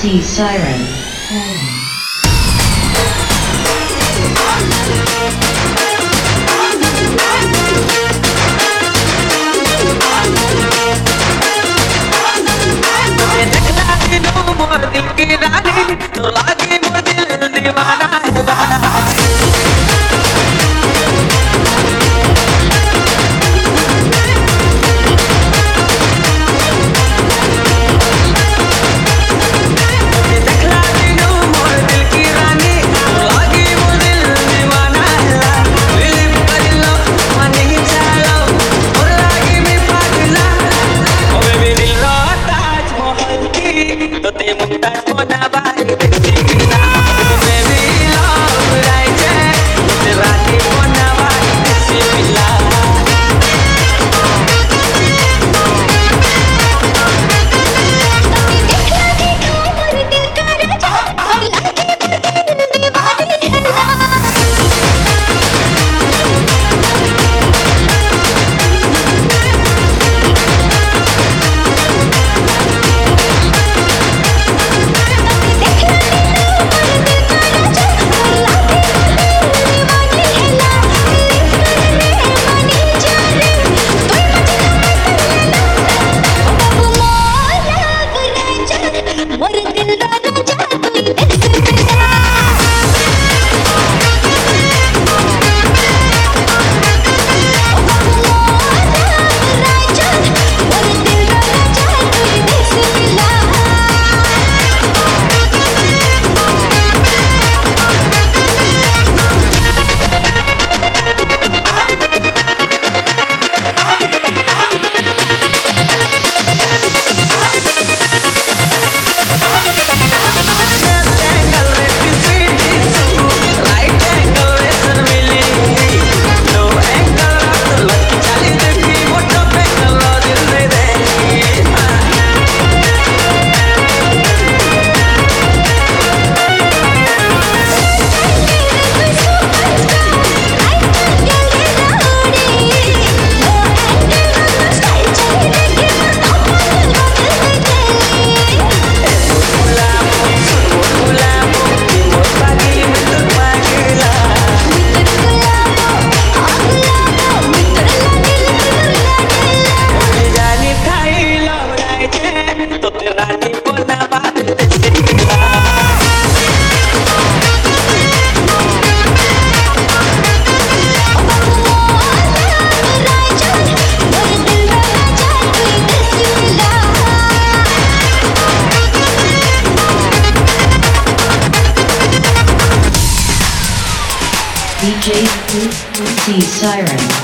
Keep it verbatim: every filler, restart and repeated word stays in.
T Siren. दिल की रानी तो लागे मोर दिल दीवाना है देखला दिनो मोर दिल की रानी तो लागे मोर दिल दीवाना है दिल कर लो माने चलो और लागे में पागला ओ बेबी दिल रो ताजमहल की तो ते मुक्ता कोना बारी देखना बेबी लव राइट ते राती कोना बारी से मिला D J T Siren.